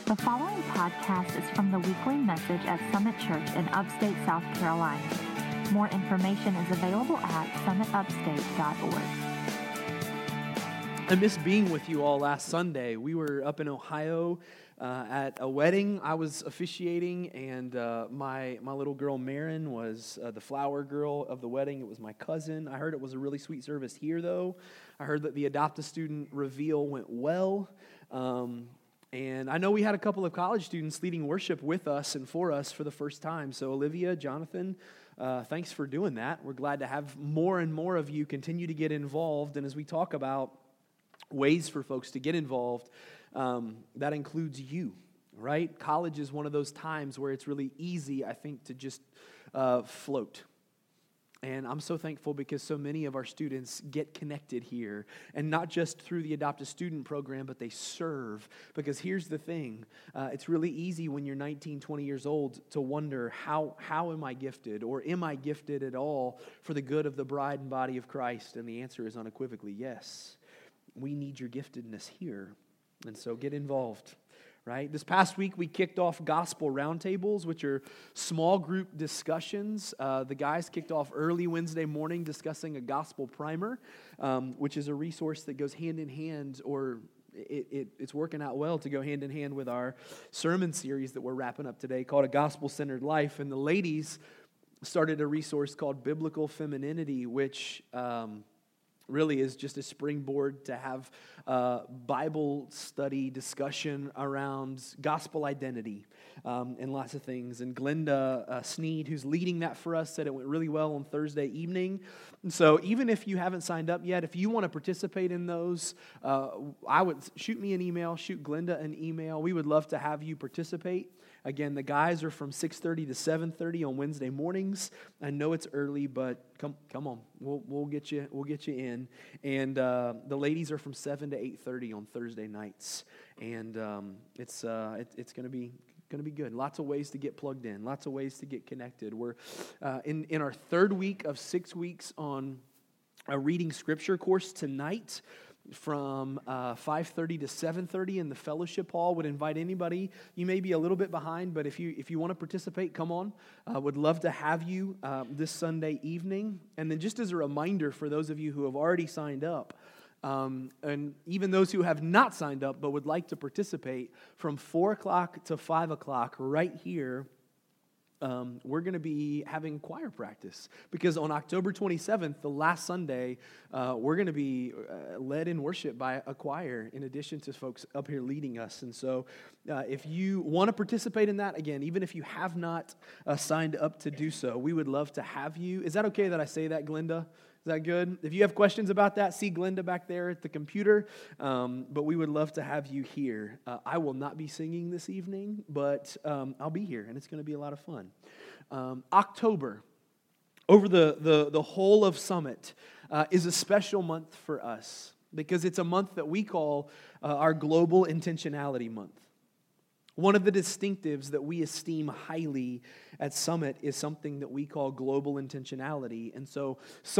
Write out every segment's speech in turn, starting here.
The following podcast is from the weekly message at Summit Church in upstate South Carolina. More information is available at summitupstate.org. I missed being with you all last Sunday. We were up in Ohio at a wedding I was officiating, and my little girl Marin was the flower girl of the wedding. It was my cousin. I heard it was a really sweet service here, though. I heard that the Adopt-A-Student reveal went well. And I know we had a couple of college students leading worship with us and for us for the first time. So Olivia, Jonathan, thanks for doing that. We're glad to have more and more of you continue to get involved. And as we talk about ways for folks to get involved, that includes you, right? College is one of those times where it's really easy, I think, to just float. And I'm so thankful because so many of our students get connected here, and not just through the Adopt-A-Student program, but they serve. Because here's the thing, it's really easy when you're 19, 20 years old to wonder, how am I gifted, or am I gifted at all for the good of the bride and body of Christ? And the answer is unequivocally yes. We need your giftedness here, and so get involved. Right? This past week, we kicked off gospel roundtables, which are small group discussions. The guys kicked off early Wednesday morning discussing a gospel primer, which is a resource that goes hand in hand, or it's working out well to go hand in hand with our sermon series that we're wrapping up today called A Gospel-Centered Life. And the ladies started a resource called Biblical Femininity, which really is just a springboard to have Bible study discussion around gospel identity and lots of things. And Glenda Sneed, who's leading that for us, said it went really well on Thursday evening. And so even if you haven't signed up yet, if you want to participate in those, I would shoot me an email, shoot Glenda an email. We would love to have you participate. Again, the guys are from 6:30 to 7:30 on Wednesday mornings. I know it's early, but come on, we'll get you in. And the ladies are from 7 to 8:30 on Thursday nights, and it's going to be good. Lots of ways to get plugged in. Lots of ways to get connected. We're in our third week of 6 weeks on a reading scripture course tonight, from 5:30 to 7:30 in the fellowship hall. Would invite anybody. You may be a little bit behind, but if you want to participate, come on. Would love to have you this Sunday evening. And then just as a reminder for those of you who have already signed up, and even those who have not signed up but would like to participate, from 4 o'clock to 5 o'clock right here, we're going to be having choir practice, because on October 27th, the last Sunday, we're going to be led in worship by a choir in addition to folks up here leading us. And so if you want to participate in that, again, even if you have not signed up to do so, we would love to have you. Is that okay that I say that, Glenda? Is that good? If you have questions about that, see Glenda back there at the computer. But we would love to have you here. I will not be singing this evening, but I'll be here, and it's going to be a lot of fun. October, over the whole of Summit, is a special month for us, because it's a month that we call our Global Intentionality Month. One of the distinctives that we esteem highly at Summit is something that we call global intentionality. And so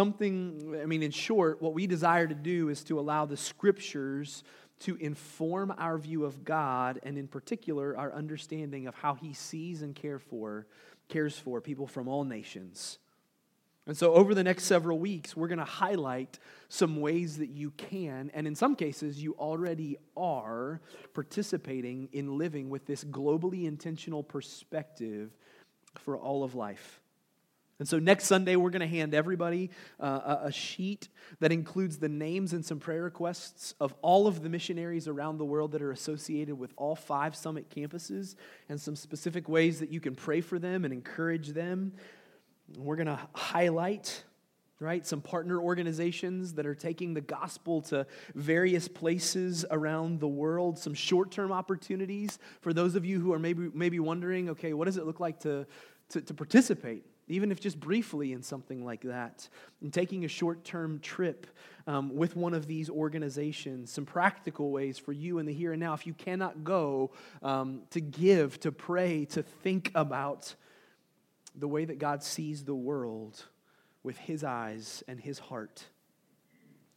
in short, what we desire to do is to allow the Scriptures to inform our view of God, and in particular, our understanding of how He sees and cares for people from all nations. And so over the next several weeks, we're going to highlight some ways that you can, and in some cases, you already are participating in living with this globally intentional perspective for all of life. And so next Sunday, we're going to hand everybody a sheet that includes the names and some prayer requests of all of the missionaries around the world that are associated with all 5 Summit campuses, and some specific ways that you can pray for them and encourage them. We're going to highlight, some partner organizations that are taking the gospel to various places around the world, some short-term opportunities for those of you who are maybe wondering, okay, what does it look like to participate, even if just briefly in something like that, and taking a short-term trip with one of these organizations, some practical ways for you in the here and now, if you cannot go, to give, to pray, to think about the way that God sees the world with His eyes and His heart.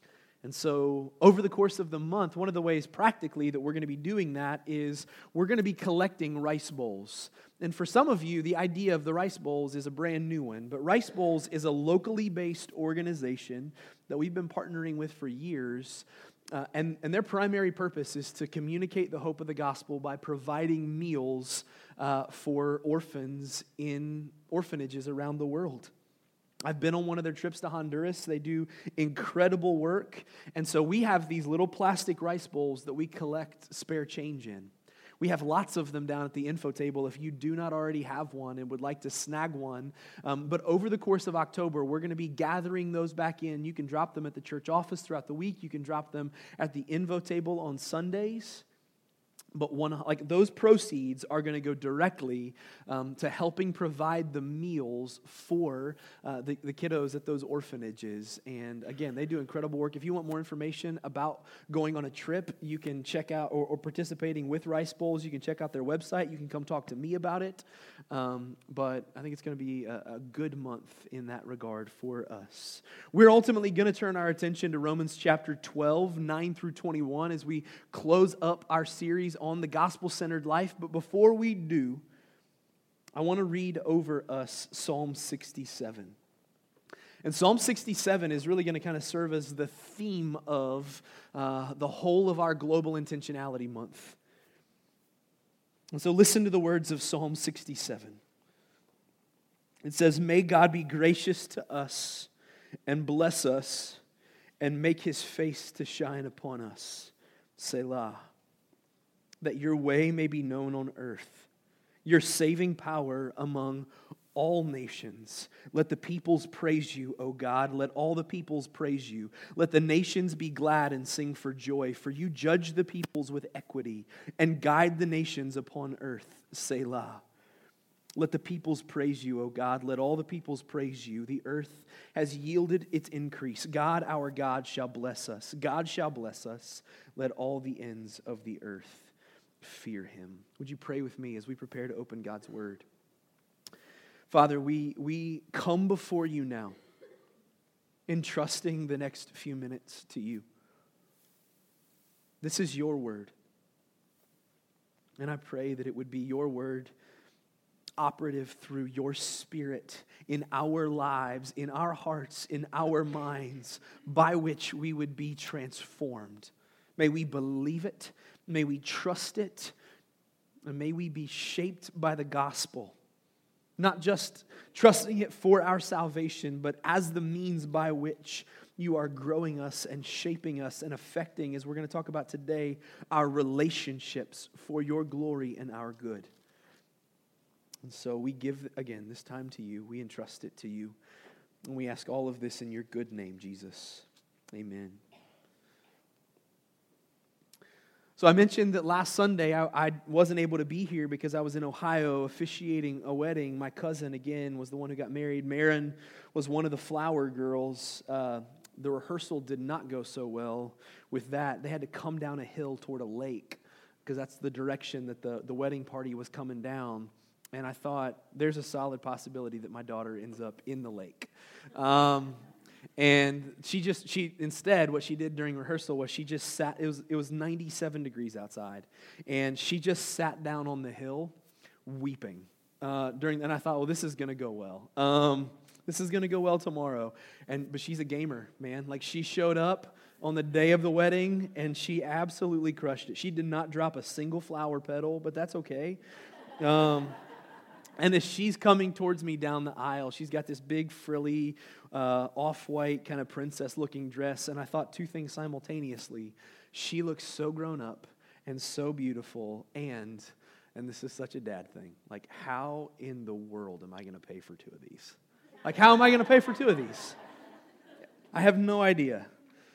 And so over the course of the month, one of the ways practically that we're going to be doing that is we're going to be collecting rice bowls. And for some of you, the idea of the rice bowls is a brand new one. But Rice Bowls is a locally based organization that we've been partnering with for years. And their primary purpose is to communicate the hope of the gospel by providing meals for orphans in orphanages around the world. I've been on one of their trips to Honduras. They do incredible work. And so we have these little plastic rice bowls that we collect spare change in. We have lots of them down at the info table if you do not already have one and would like to snag one. But over the course of October, we're going to be gathering those back in. You can drop them at the church office throughout the week. You can drop them at the info table on Sundays. But those proceeds are going to go directly to helping provide the meals for the kiddos at those orphanages. And again, they do incredible work. If you want more information about going on a trip, you can check out, or participating with Rice Bowls, you can check out their website. You can come talk to me about it. But I think it's going to be a good month in that regard for us. We're ultimately going to turn our attention to Romans chapter 12, 9 through 21, as we close up our series on the gospel-centered life. But before we do, I want to read over us Psalm 67. And Psalm 67 is really going to kind of serve as the theme of the whole of our Global Intentionality Month. And so listen to the words of Psalm 67. It says, "May God be gracious to us and bless us and make His face to shine upon us. Selah. That your way may be known on earth, your saving power among all nations. Let the peoples praise you, O God. Let all the peoples praise you. Let the nations be glad and sing for joy, for you judge the peoples with equity and guide the nations upon earth. Selah. Let the peoples praise you, O God. Let all the peoples praise you. The earth has yielded its increase. God, our God, shall bless us. God shall bless us. Let all the ends of the earth fear Him." Would you pray with me as we prepare to open God's Word? Father, we come before you now, entrusting the next few minutes to you. This is your Word. And I pray that it would be your Word operative through your Spirit in our lives, in our hearts, in our minds, by which we would be transformed. May we believe it, may we trust it, and may we be shaped by the gospel. Not just trusting it for our salvation, but as the means by which you are growing us and shaping us and affecting, as we're going to talk about today, our relationships for your glory and our good. And so we give, again, this time to you. We entrust it to you. And we ask all of this in your good name, Jesus. Amen. So I mentioned that last Sunday I wasn't able to be here because I was in Ohio officiating a wedding. My cousin, again, was the one who got married. Marin was one of the flower girls. The rehearsal did not go so well with that. They had to come down a hill toward a lake because that's the direction that the wedding party was coming down. And I thought, there's a solid possibility that my daughter ends up in the lake. And she instead, what she did during rehearsal was she just sat, it was 97 degrees outside, and she just sat down on the hill weeping. And I thought, well, this is going to go well. This is going to go well tomorrow. But she's a gamer, man. Like, she showed up on the day of the wedding, and she absolutely crushed it. She did not drop a single flower petal, but that's okay. And as she's coming towards me down the aisle, she's got this big, frilly, off-white kind of princess-looking dress. And I thought two things simultaneously. She looks so grown up and so beautiful. And this is such a dad thing. Like, how in the world am I going to pay for two of these? Like, how am I going to pay for two of these? I have no idea.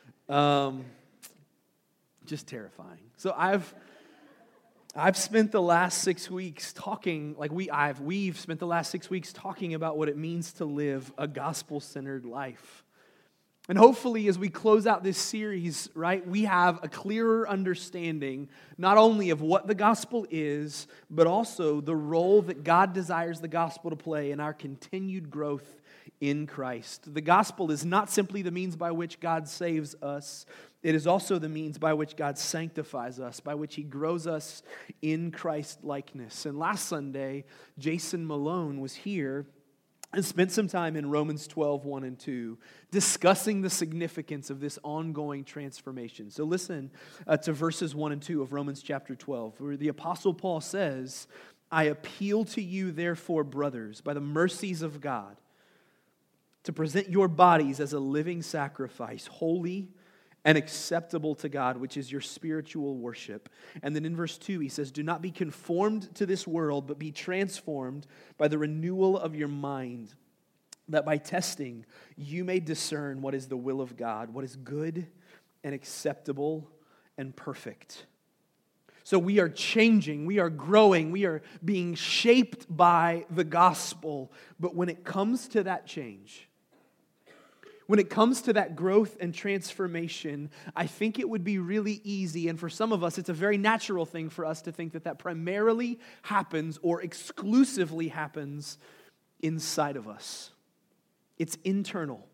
Just terrifying. So I've spent the last 6 weeks talking, we've spent the last 6 weeks talking about what it means to live a gospel-centered life. And hopefully as we close out this series, right, we have a clearer understanding not only of what the gospel is, but also the role that God desires the gospel to play in our continued growth in Christ. The gospel is not simply the means by which God saves us, it is also the means by which God sanctifies us, by which He grows us in Christ likeness. And last Sunday, Jason Malone was here and spent some time in Romans 12, 1 and 2, discussing the significance of this ongoing transformation. So listen to verses 1 and 2 of Romans chapter 12, where the Apostle Paul says, I appeal to you, therefore, brothers, by the mercies of God, to present your bodies as a living sacrifice, holy and acceptable to God, which is your spiritual worship. And then in verse 2, he says, do not be conformed to this world, but be transformed by the renewal of your mind, that by testing you may discern what is the will of God, what is good and acceptable and perfect. So we are changing, we are growing, we are being shaped by the gospel. But when it comes to that change, when it comes to that growth and transformation, I think it would be really easy, and for some of us, it's a very natural thing for us to think that that primarily happens or exclusively happens inside of us. It's internal.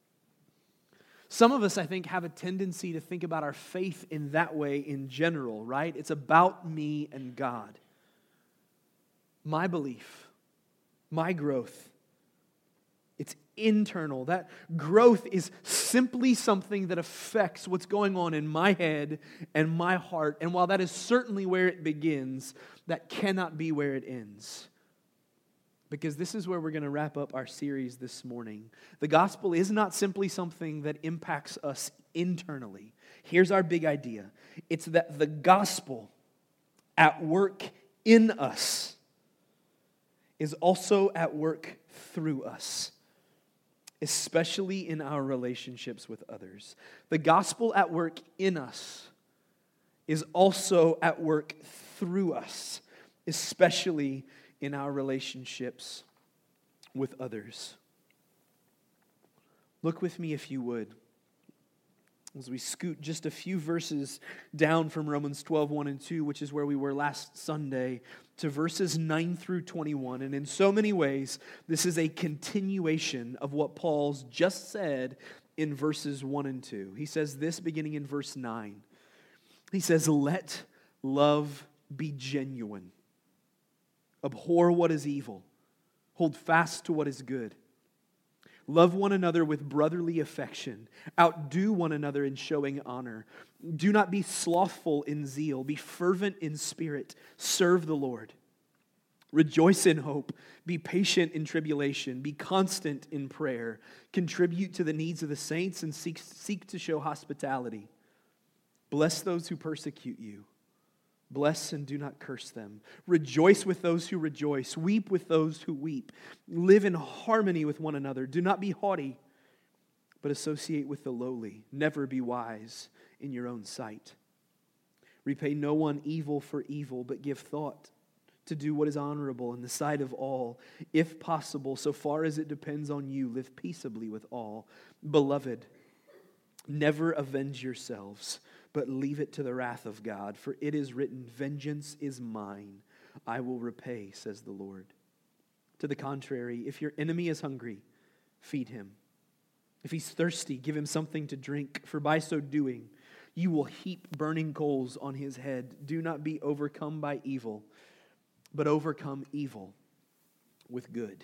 Some of us, I think, have a tendency to think about our faith in that way in general, right? It's about me and God. My belief, my growth, it's internal. That growth is simply something that affects what's going on in my head and my heart. And while that is certainly where it begins, that cannot be where it ends. Because this is where we're going to wrap up our series this morning. The gospel is not simply something that impacts us internally. Here's our big idea. It's that the gospel at work in us is also at work through us, especially in our relationships with others. The gospel at work in us is also at work through us, especially in our relationships with others. Look with me, if you would, as we scoot just a few verses down from Romans 12, 1 and 2, which is where we were last Sunday, to verses 9 through 21. And in so many ways, this is a continuation of what Paul's just said in verses 1 and 2. He says this beginning in verse 9. He says, let love be genuine. Abhor what is evil. Hold fast to what is good. Love one another with brotherly affection. Outdo one another in showing honor. Do not be slothful in zeal. Be fervent in spirit. Serve the Lord. Rejoice in hope. Be patient in tribulation. Be constant in prayer. Contribute to the needs of the saints and seek to show hospitality. Bless those who persecute you. Bless and do not curse them. Rejoice with those who rejoice. Weep with those who weep. Live in harmony with one another. Do not be haughty, but associate with the lowly. Never be wise in your own sight. Repay no one evil for evil, but give thought to do what is honorable in the sight of all. If possible, so far as it depends on you, live peaceably with all. Beloved, never avenge yourselves, but leave it to the wrath of God. For it is written, vengeance is mine. I will repay, says the Lord. To the contrary, if your enemy is hungry, feed him. If he's thirsty, give him something to drink. For by so doing, you will heap burning coals on his head. Do not be overcome by evil, but overcome evil with good.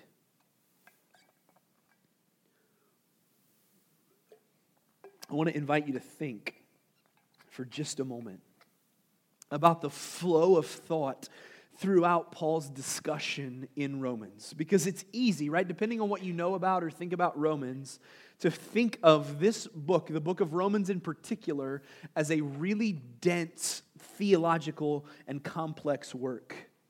I want to invite you to think for just a moment about the flow of thought throughout Paul's discussion in Romans. Because it's easy, right, depending on what you know about or think about Romans, to think of this book, the book of Romans in particular, as a really dense theological and complex work.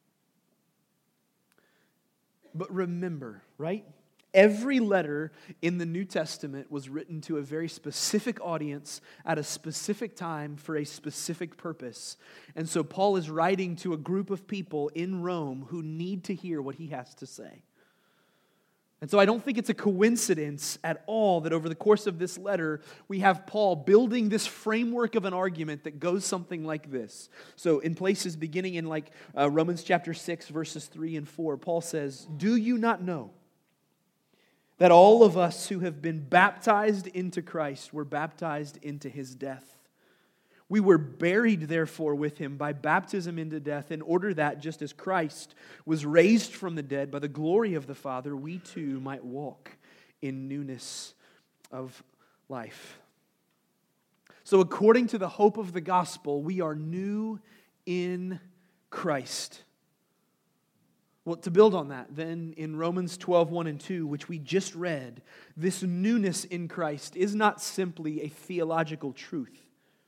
But remember, right? Every letter in the New Testament was written to a very specific audience at a specific time for a specific purpose. And so Paul is writing to a group of people in Rome who need to hear what he has to say. And so I don't think it's a coincidence at all that over the course of this letter, we have Paul building this framework of an argument that goes something like this. So in places beginning in Romans chapter 6, verses 3 and 4, Paul says, do you not know That all of us who have been baptized into Christ were baptized into his death. We were buried, therefore, with him by baptism into death, in order that, just as Christ was raised from the dead by the glory of the Father, we too might walk in newness of life. So according to the hope of the gospel, we are new in Christ. Well, to build on that, then in Romans 12:1 and 2, which we just read, this newness in Christ is not simply a theological truth.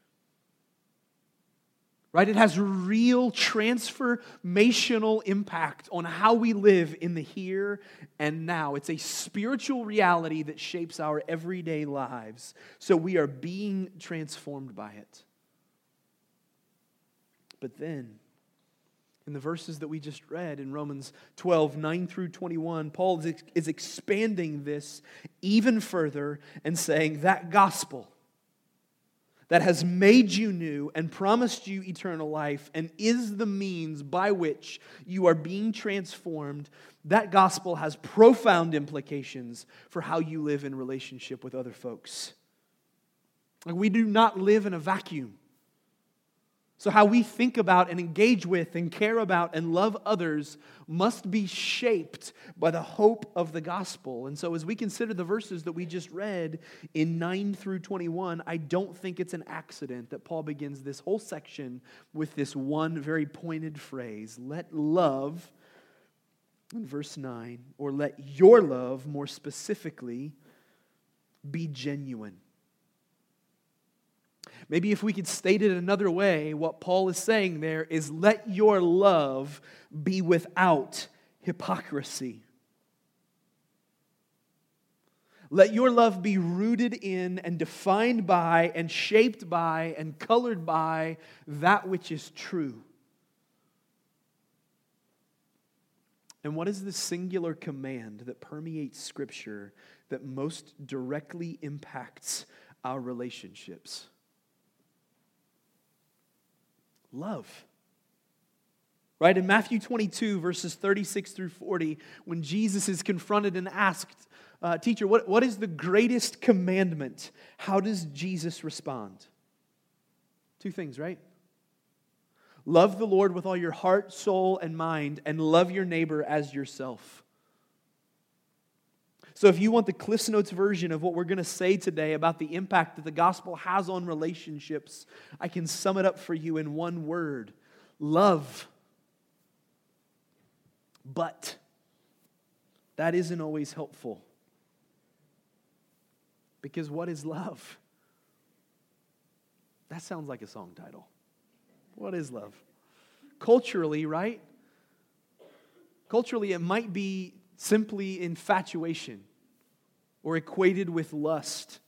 Right? It has real transformational impact on how we live in the here and now. It's a spiritual reality that shapes our everyday lives. So we are being transformed by it. But then, in the verses that we just read in Romans 12:9 through 21, Paul is expanding this even further and saying that gospel that has made you new and promised you eternal life and is the means by which you are being transformed, that gospel has profound implications for how you live in relationship with other folks. We do not live in a vacuum. So how we think about and engage with and care about and love others must be shaped by the hope of the gospel. And so as we consider the verses that we just read in 9 through 21, I don't think it's an accident that Paul begins this whole section with this one very pointed phrase, let love, in verse 9, or let your love, more specifically, be genuine. Maybe if we could state it another way, what Paul is saying there is let your love be without hypocrisy. Let your love be rooted in and defined by and shaped by and colored by that which is true. And what is the singular command that permeates Scripture that most directly impacts our relationships? Love. Right? In Matthew 22, verses 36 through 40, when Jesus is confronted and asked, Teacher, what is the greatest commandment? How does Jesus respond? Two things, right? Love the Lord with all your heart, soul, and mind, and love your neighbor as yourself. So if you want the Cliff's Notes version of what we're going to say today about the impact that the gospel has on relationships, I can sum it up for you in one word: love. But that isn't always helpful. Because what is love? That sounds like a song title. What is love? Culturally, right? Culturally, it might be simply infatuation or equated with lust.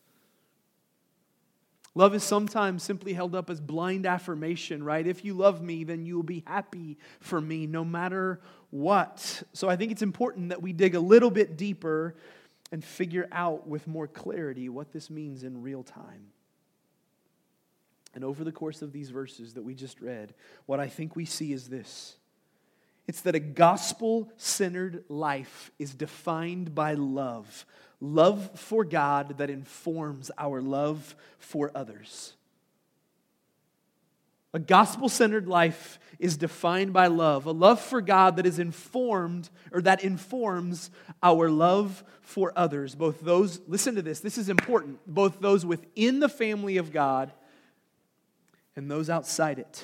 Love is sometimes simply held up as blind affirmation, right? If you love me, then you will be happy for me no matter what. So I think it's important that we dig a little bit deeper and figure out with more clarity what this means in real time. And over the course of these verses that we just read, what I think we see is this. It's that a gospel-centered life is defined by love. Love for God that informs our love for others. A gospel-centered life is defined by love. A love for God that is informed, or that informs our love for others. Both those, listen to this is important, both those within the family of God and those outside it.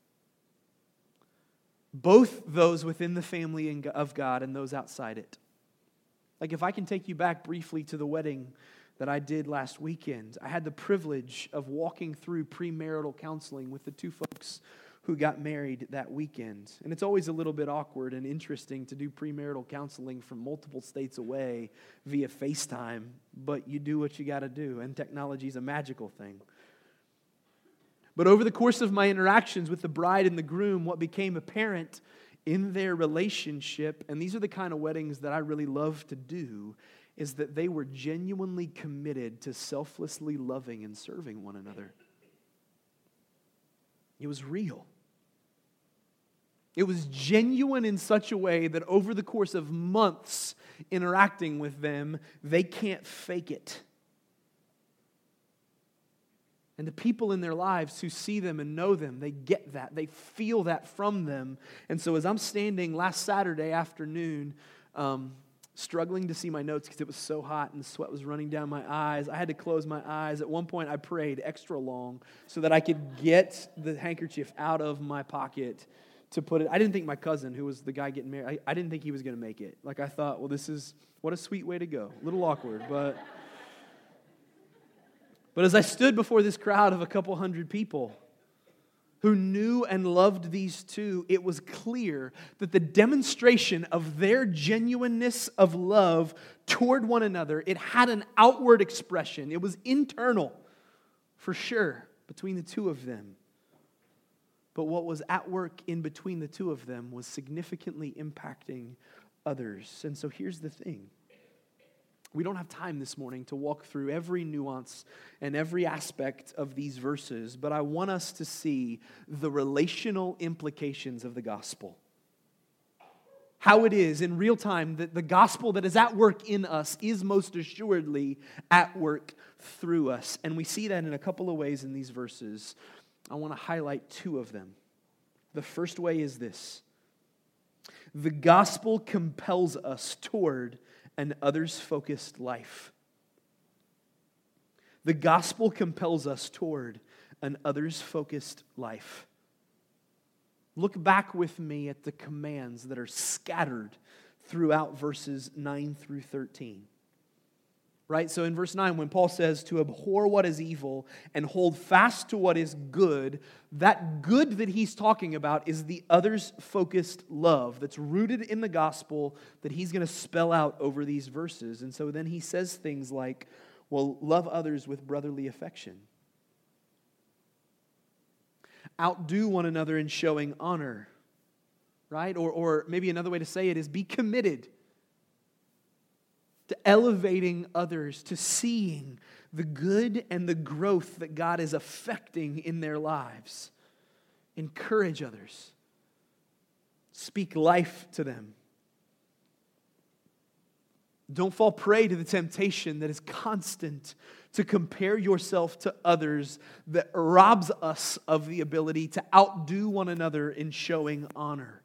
Both those within the family of God and those outside it. Like if I can take you back briefly to the wedding that I did last weekend, I had the privilege of walking through premarital counseling with the two folks who got married that weekend. And it's always a little bit awkward and interesting to do premarital counseling from multiple states away via FaceTime, but you do what you got to do, and technology is a magical thing. But over the course of my interactions with the bride and the groom, what became apparent in their relationship, and these are the kind of weddings that I really love to do, is that they were genuinely committed to selflessly loving and serving one another. It was real. It was genuine in such a way that over the course of months interacting with them, they can't fake it. And the people in their lives who see them and know them, they get that. They feel that from them. And so as I'm standing last Saturday afternoon, struggling to see my notes because it was so hot and the sweat was running down my eyes, I had to close my eyes. At one point, I prayed extra long so that I could get the handkerchief out of my pocket to put it. I didn't think my cousin, who was the guy getting married, I didn't think he was going to make it. Like, I thought, well, this is, what a sweet way to go. A little awkward, but as I stood before this crowd of a couple hundred people who knew and loved these two, it was clear that the demonstration of their genuineness of love toward one another, it had an outward expression. It was internal, for sure, between the two of them. But what was at work in between the two of them was significantly impacting others. And so here's the thing. We don't have time this morning to walk through every nuance and every aspect of these verses, but I want us to see the relational implications of the gospel. How it is in real time that the gospel that is at work in us is most assuredly at work through us. And we see that in a couple of ways in these verses. I want to highlight two of them. The first way is this. The gospel compels us toward an others-focused life. The gospel compels us toward an others-focused life. Look back with me at the commands that are scattered throughout verses 9 through 13. Right? So in verse 9, when Paul says to abhor what is evil and hold fast to what is good, that good that he's talking about is the others-focused love that's rooted in the gospel that he's going to spell out over these verses. And so then he says things like, well, love others with brotherly affection. Outdo one another in showing honor. Right? Or maybe another way to say it is be committed to elevating others, to seeing the good and the growth that God is affecting in their lives. Encourage others. Speak life to them. Don't fall prey to the temptation that is constant to compare yourself to others that robs us of the ability to outdo one another in showing honor.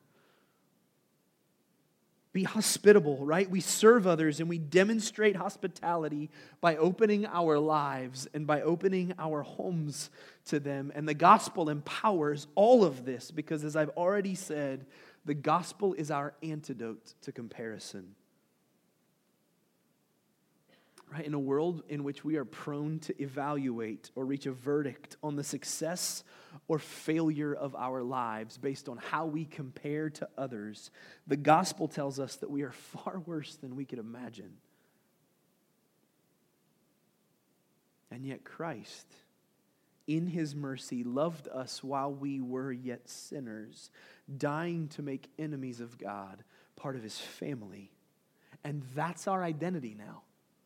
Be hospitable, right? We serve others and we demonstrate hospitality by opening our lives and by opening our homes to them. And the gospel empowers all of this because, as I've already said, the gospel is our antidote to comparison. Right? In a world in which we are prone to evaluate or reach a verdict on the success or failure of our lives based on how we compare to others, the gospel tells us that we are far worse than we could imagine. And yet Christ, in His mercy, loved us while we were yet sinners, dying to make enemies of God part of His family. And that's our identity now.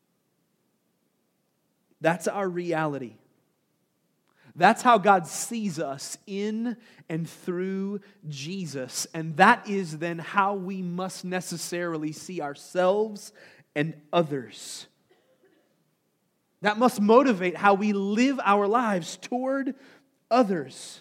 That's our reality. That's how God sees us in and through Jesus. And that is then how we must necessarily see ourselves and others. That must motivate how we live our lives toward others.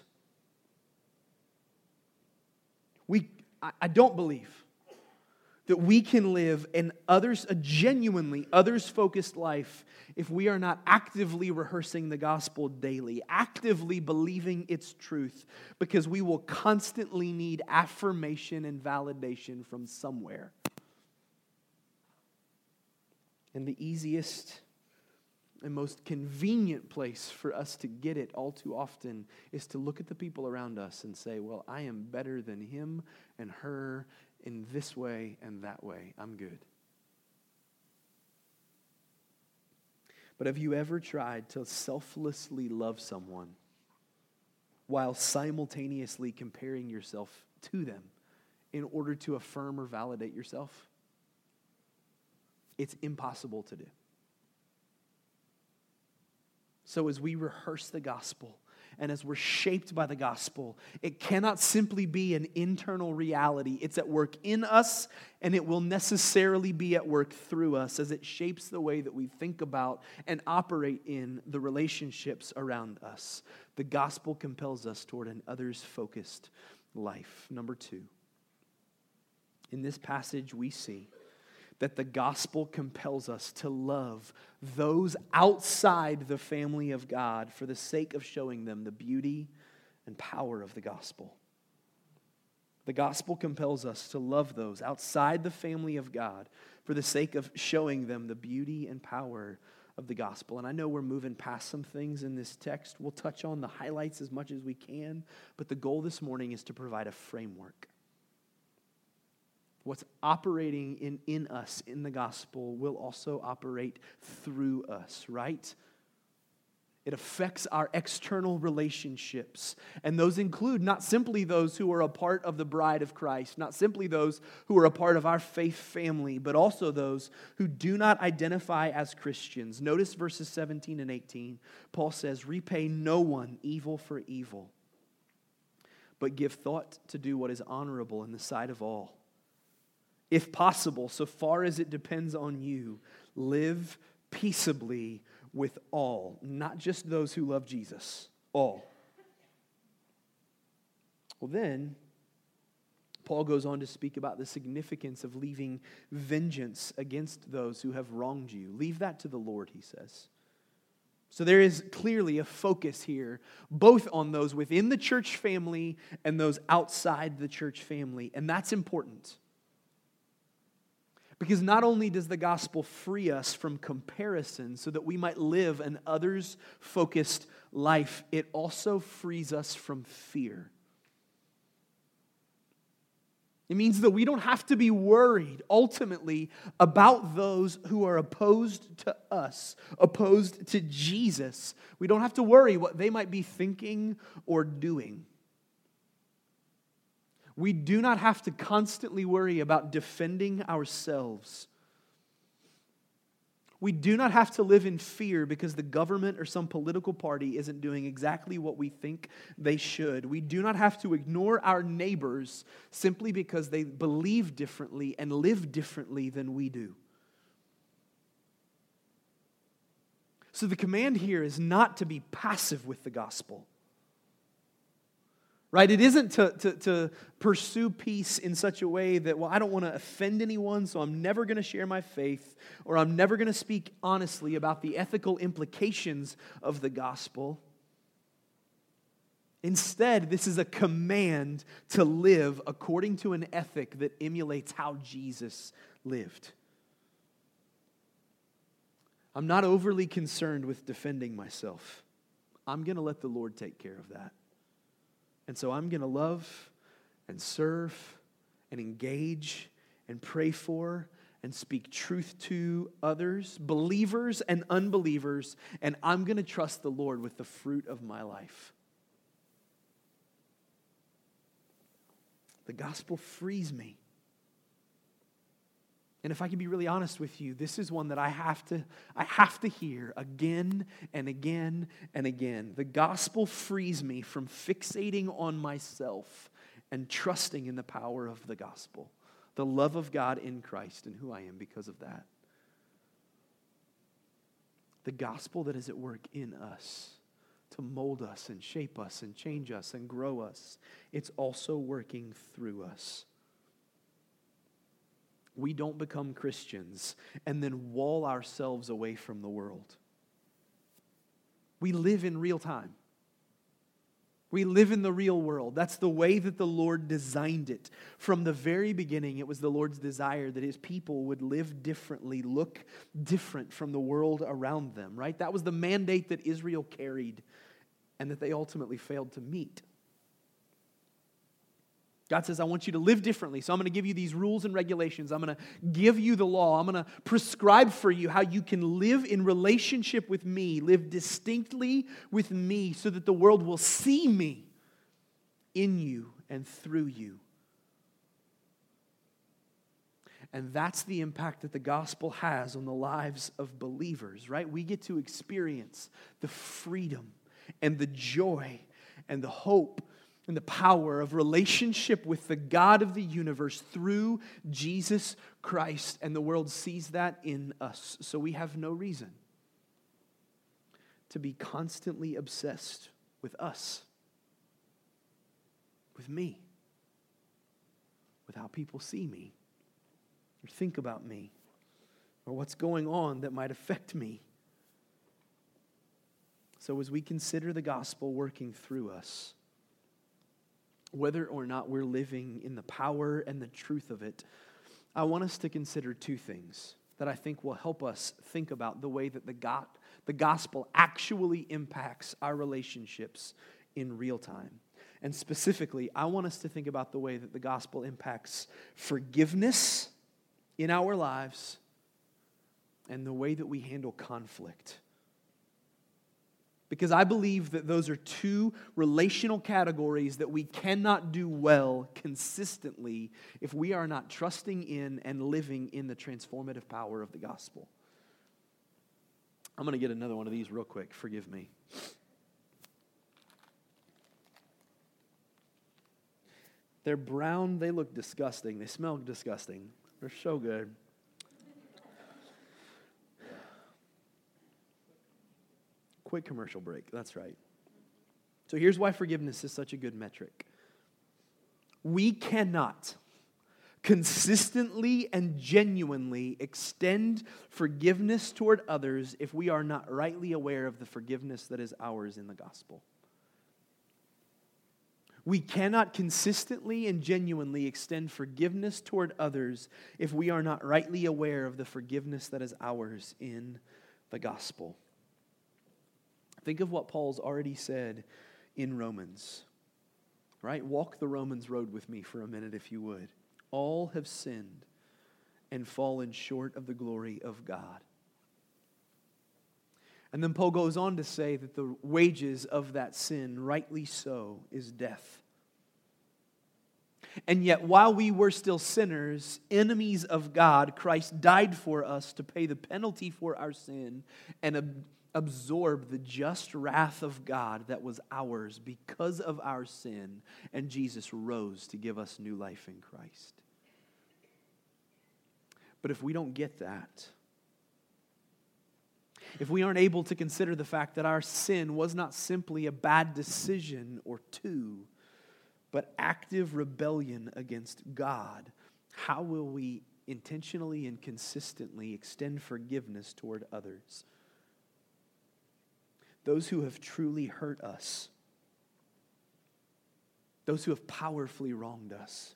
I don't believe that we can live a genuinely others-focused life if we are not actively rehearsing the gospel daily, actively believing its truth, because we will constantly need affirmation and validation from somewhere. And the easiest and most convenient place for us to get it all too often is to look at the people around us and say, well, I am better than him and her in this way and that way. I'm good. But have you ever tried to selflessly love someone while simultaneously comparing yourself to them in order to affirm or validate yourself? It's impossible to do. So as we rehearse the gospel and as we're shaped by the gospel, it cannot simply be an internal reality. It's at work in us, and it will necessarily be at work through us as it shapes the way that we think about and operate in the relationships around us. The gospel compels us toward an others-focused life. Number 2, in this passage we see that the gospel compels us to love those outside the family of God for the sake of showing them the beauty and power of the gospel. The gospel compels us to love those outside the family of God for the sake of showing them the beauty and power of the gospel. And I know we're moving past some things in this text. We'll touch on the highlights as much as we can, but the goal this morning is to provide a framework. What's operating in us in the gospel will also operate through us, right? It affects our external relationships. And those include not simply those who are a part of the bride of Christ, not simply those who are a part of our faith family, but also those who do not identify as Christians. Notice verses 17 and 18. Paul says, "Repay no one evil for evil, but give thought to do what is honorable in the sight of all. If possible, so far as it depends on you, live peaceably with all," not just those who love Jesus, all. Well, then, Paul goes on to speak about the significance of leaving vengeance against those who have wronged you. Leave that to the Lord, he says. So there is clearly a focus here, both on those within the church family and those outside the church family, and that's important. Because not only does the gospel free us from comparison so that we might live an others-focused life, it also frees us from fear. It means that we don't have to be worried ultimately about those who are opposed to us, opposed to Jesus. We don't have to worry what they might be thinking or doing. We do not have to constantly worry about defending ourselves. We do not have to live in fear because the government or some political party isn't doing exactly what we think they should. We do not have to ignore our neighbors simply because they believe differently and live differently than we do. So the command here is not to be passive with the gospel. Right? It isn't to pursue peace in such a way that, well, I don't want to offend anyone, so I'm never going to share my faith, or I'm never going to speak honestly about the ethical implications of the gospel. Instead, this is a command to live according to an ethic that emulates how Jesus lived. I'm not overly concerned with defending myself. I'm going to let the Lord take care of that. And so I'm going to love and serve and engage and pray for and speak truth to others, believers and unbelievers, and I'm going to trust the Lord with the fruit of my life. The gospel frees me. And if I can be really honest with you, this is one that I have to hear again and again and again. The gospel frees me from fixating on myself and trusting in the power of the gospel, the love of God in Christ and who I am because of that. The gospel that is at work in us to mold us and shape us and change us and grow us, it's also working through us. We don't become Christians and then wall ourselves away from the world. We live in real time. We live in the real world. That's the way that the Lord designed it. From the very beginning, it was the Lord's desire that His people would live differently, look different from the world around them, right? That was the mandate that Israel carried and that they ultimately failed to meet. God says, I want you to live differently, so I'm going to give you these rules and regulations. I'm going to give you the law. I'm going to prescribe for you how you can live in relationship with me, live distinctly with me, so that the world will see me in you and through you. And that's the impact that the gospel has on the lives of believers, right? We get to experience the freedom and the joy and the hope and the power of relationship with the God of the universe through Jesus Christ. And the world sees that in us. So we have no reason to be constantly obsessed with us, with me, with how people see me, or think about me, or what's going on that might affect me. So as we consider the gospel working through us, whether or not we're living in the power and the truth of it, I want us to consider two things that I think will help us think about the way that the gospel actually impacts our relationships in real time. And specifically, I want us to think about the way that the gospel impacts forgiveness in our lives and the way that we handle conflict. Because I believe that those are two relational categories that we cannot do well consistently if we are not trusting in and living in the transformative power of the gospel. I'm going to get another one of these real quick. Forgive me. They're brown. They look disgusting. They smell disgusting. They're so good. Quick commercial break. That's right. So here's why forgiveness is such a good metric. We cannot consistently and genuinely extend forgiveness toward others if we are not rightly aware of the forgiveness that is ours in the gospel. We cannot consistently and genuinely extend forgiveness toward others if we are not rightly aware of the forgiveness that is ours in the gospel. Think of what Paul's already said in Romans, right? Walk the Romans road with me for a minute, if you would. All have sinned and fallen short of the glory of God. And then Paul goes on to say that the wages of that sin, rightly so, is death. And yet, while we were still sinners, enemies of God, Christ died for us to pay the penalty for our sin and absorb the just wrath of God that was ours because of our sin. And Jesus rose to give us new life in Christ. But if we don't get that, if we aren't able to consider the fact that our sin was not simply a bad decision or two, but active rebellion against God, how will we intentionally and consistently extend forgiveness toward others? Those who have truly hurt us, those who have powerfully wronged us.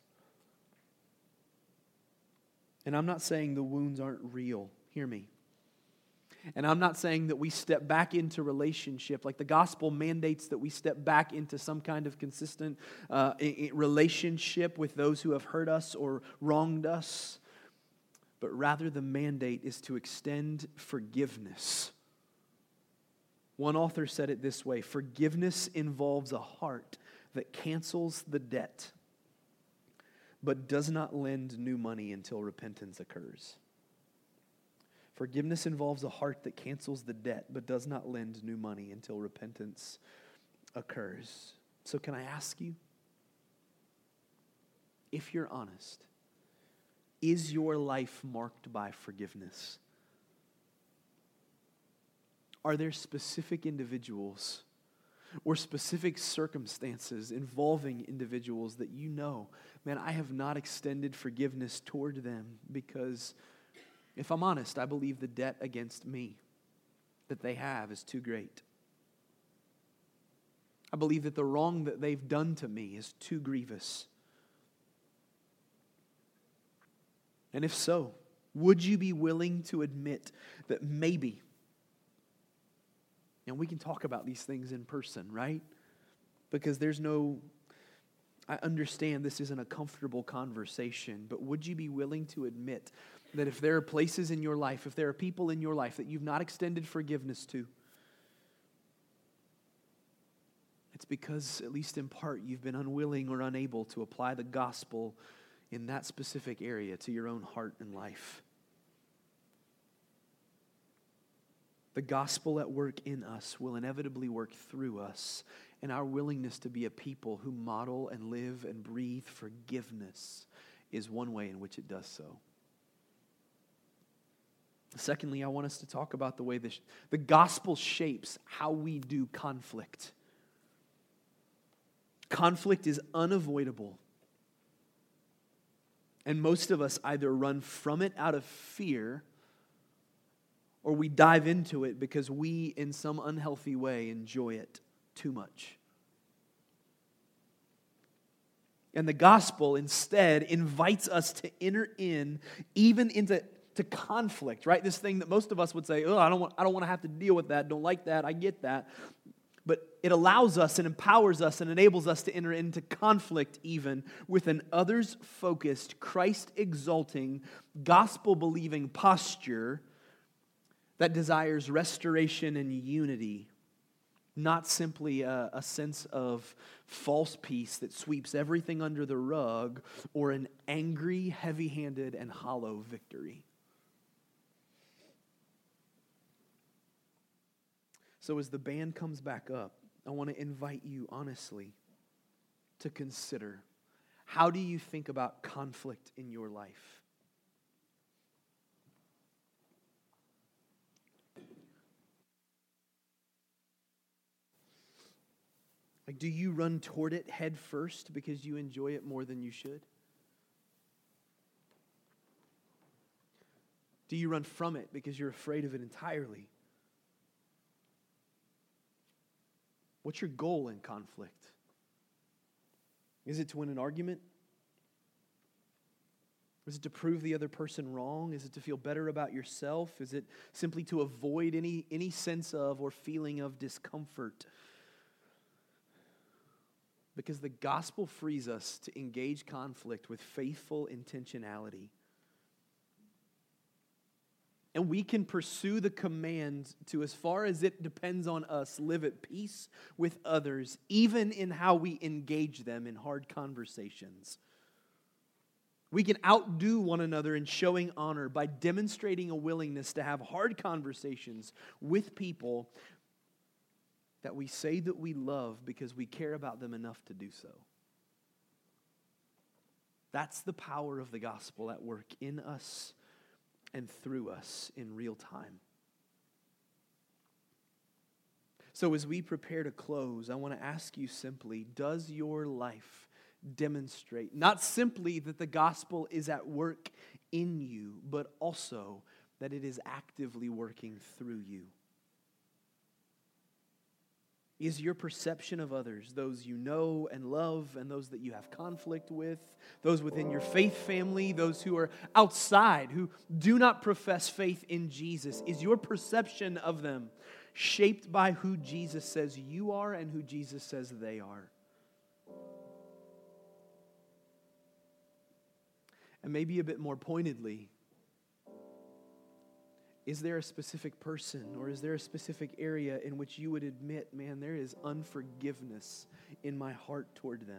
And I'm not saying the wounds aren't real. Hear me. And I'm not saying that we step back into relationship, like the gospel mandates that we step back into some kind of consistent relationship with those who have hurt us or wronged us. But rather the mandate is to extend forgiveness. One author said it this way: forgiveness involves a heart that cancels the debt, but does not lend new money until repentance occurs. Forgiveness involves a heart that cancels the debt, but does not lend new money until repentance occurs. So can I ask you, if you're honest, is your life marked by forgiveness? Are there specific individuals or specific circumstances involving individuals that you know, man, I have not extended forgiveness toward them because, if I'm honest, I believe the debt against me that they have is too great. I believe that the wrong that they've done to me is too grievous. And if so, would you be willing to admit that maybe, and we can talk about these things in person, right? Because I understand this isn't a comfortable conversation, but would you be willing to admit that if there are places in your life, if there are people in your life that you've not extended forgiveness to, it's because, at least in part, you've been unwilling or unable to apply the gospel in that specific area to your own heart and life. The gospel at work in us will inevitably work through us, and our willingness to be a people who model and live and breathe forgiveness is one way in which it does so. Secondly, I want us to talk about the way the gospel shapes how we do conflict. Conflict is unavoidable. And most of us either run from it out of fear, or we dive into it because we, in some unhealthy way, enjoy it too much. And the gospel instead invites us to enter in, even into conflict, right? This thing that most of us would say, "Oh, I don't want to have to deal with that. Don't like that. I get that." But it allows us and empowers us and enables us to enter into conflict even with an others-focused, Christ-exalting, gospel-believing posture that desires restoration and unity, not simply a sense of false peace that sweeps everything under the rug or an angry, heavy-handed, and hollow victory. So as the band comes back up, I want to invite you honestly to consider, how do you think about conflict in your life? Like, do you run toward it head first because you enjoy it more than you should? Do you run from it because you're afraid of it entirely? What's your goal in conflict? Is it to win an argument? Is it to prove the other person wrong? Is it to feel better about yourself? Is it simply to avoid any sense of or feeling of discomfort? Because the gospel frees us to engage conflict with faithful intentionality. And we can pursue the command to, as far as it depends on us, live at peace with others, even in how we engage them in hard conversations. We can outdo one another in showing honor by demonstrating a willingness to have hard conversations with people that we say that we love because we care about them enough to do so. That's the power of the gospel at work in us and through us in real time. So as we prepare to close, I want to ask you simply, does your life demonstrate not simply that the gospel is at work in you, but also that it is actively working through you? Is your perception of others, those you know and love and those that you have conflict with, those within your faith family, those who are outside, who do not profess faith in Jesus, is your perception of them shaped by who Jesus says you are and who Jesus says they are? And maybe a bit more pointedly, is there a specific person or is there a specific area in which you would admit, man, there is unforgiveness in my heart toward them?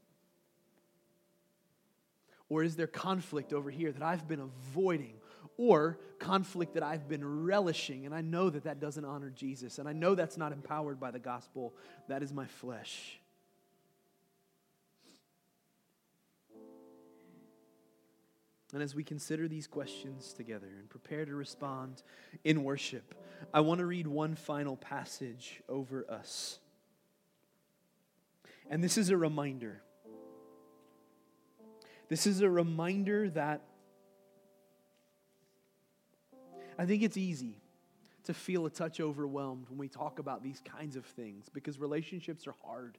Or is there conflict over here that I've been avoiding, or conflict that I've been relishing, and I know that that doesn't honor Jesus, and I know that's not empowered by the gospel? That is my flesh. And as we consider these questions together and prepare to respond in worship, I want to read one final passage over us. And this is a reminder. This is a reminder that I think it's easy to feel a touch overwhelmed when we talk about these kinds of things, because relationships are hard.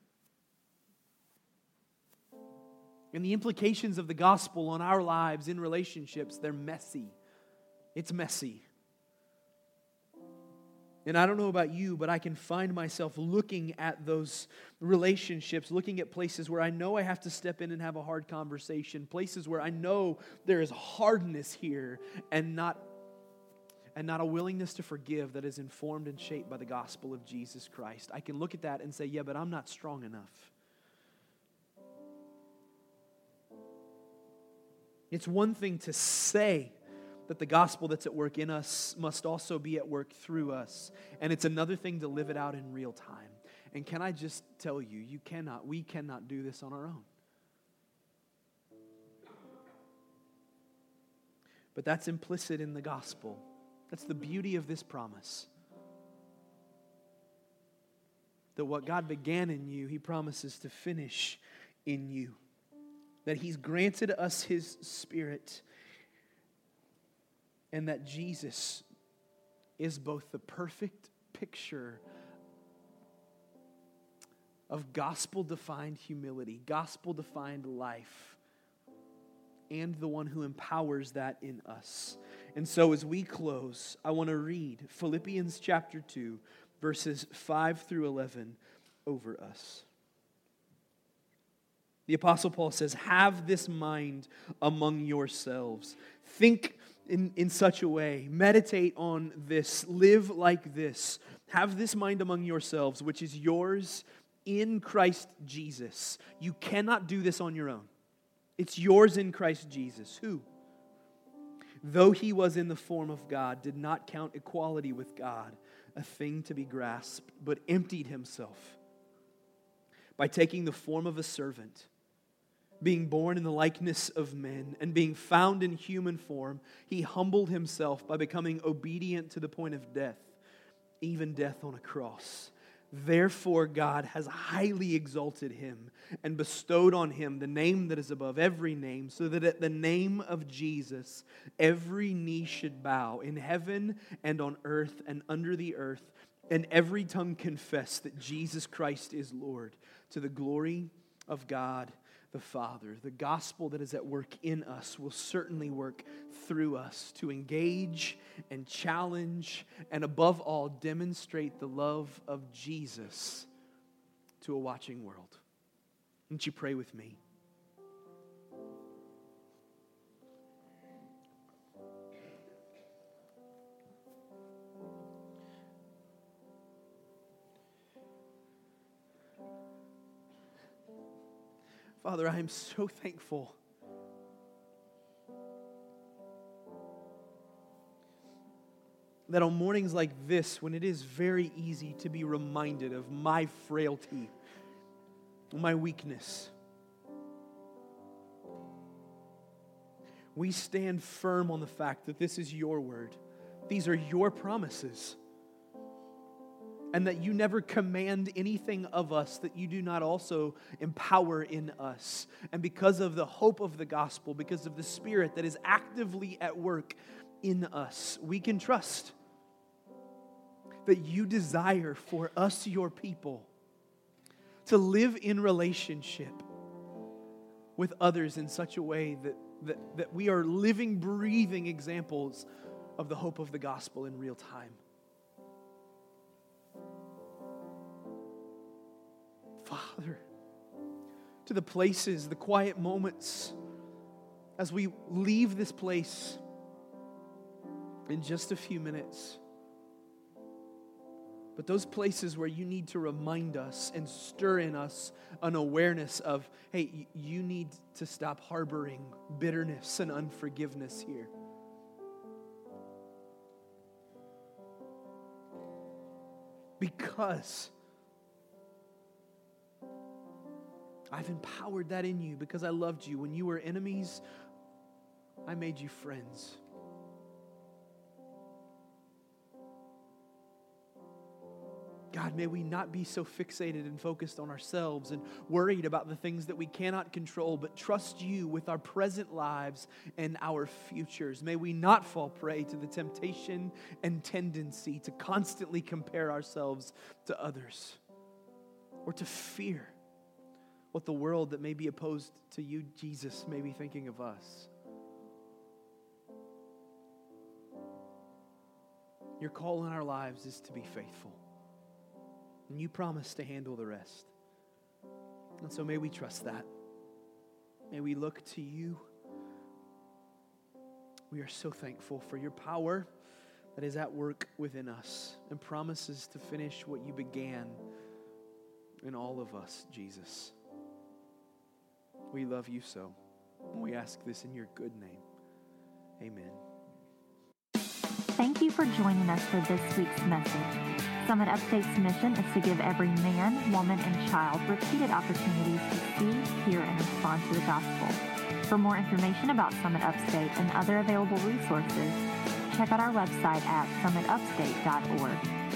And the implications of the gospel on our lives in relationships, they're messy. It's messy. And I don't know about you, but I can find myself looking at those relationships, looking at places where I know I have to step in and have a hard conversation, places where I know there is hardness here and not a willingness to forgive that is informed and shaped by the gospel of Jesus Christ. I can look at that and say, yeah, but I'm not strong enough. It's one thing to say that the gospel that's at work in us must also be at work through us. And it's another thing to live it out in real time. And can I just tell you, we cannot do this on our own. But that's implicit in the gospel. That's the beauty of this promise. That what God began in you, He promises to finish in you. That He's granted us His Spirit. And that Jesus is both the perfect picture of gospel-defined humility, gospel-defined life, and the one who empowers that in us. And so as we close, I want to read Philippians chapter 2, verses 5 through 11 over us. The Apostle Paul says, "Have this mind among yourselves. Think in such a way. Meditate on this. Live like this. Have this mind among yourselves, which is yours in Christ Jesus." You cannot do this on your own. It's yours in Christ Jesus. Who, though He was in the form of God, did not count equality with God a thing to be grasped, but emptied Himself by taking the form of a servant. Being born in the likeness of men and being found in human form, He humbled Himself by becoming obedient to the point of death, even death on a cross. Therefore God has highly exalted Him and bestowed on Him the name that is above every name, so that at the name of Jesus every knee should bow in heaven and on earth and under the earth, and every tongue confess that Jesus Christ is Lord, to the glory of God the Father. The gospel that is at work in us will certainly work through us to engage and challenge and above all demonstrate the love of Jesus to a watching world. Won't you pray with me? Father, I am so thankful that on mornings like this, when it is very easy to be reminded of my frailty, my weakness, we stand firm on the fact that this is your word. These are your promises. And that you never command anything of us that you do not also empower in us. And because of the hope of the gospel, because of the Spirit that is actively at work in us, we can trust that you desire for us, your people, to live in relationship with others in such a way that we are living, breathing examples of the hope of the gospel in real time. Father, to the places, the quiet moments, as we leave this place in just a few minutes, but those places where you need to remind us and stir in us an awareness of, hey, you need to stop harboring bitterness and unforgiveness here. Because I've empowered that in you, because I loved you. When you were enemies, I made you friends. God, may we not be so fixated and focused on ourselves and worried about the things that we cannot control, but trust you with our present lives and our futures. May we not fall prey to the temptation and tendency to constantly compare ourselves to others or to fear what the world that may be opposed to you, Jesus, may be thinking of us. Your call in our lives is to be faithful. And you promise to handle the rest. And so may we trust that. May we look to you. We are so thankful for your power that is at work within us and promises to finish what you began in all of us, Jesus. We love you so. And we ask this in your good name. Amen. Thank you for joining us for this week's message. Summit Upstate's mission is to give every man, woman, and child repeated opportunities to see, hear, and respond to the gospel. For more information about Summit Upstate and other available resources, check out our website at summitupstate.org.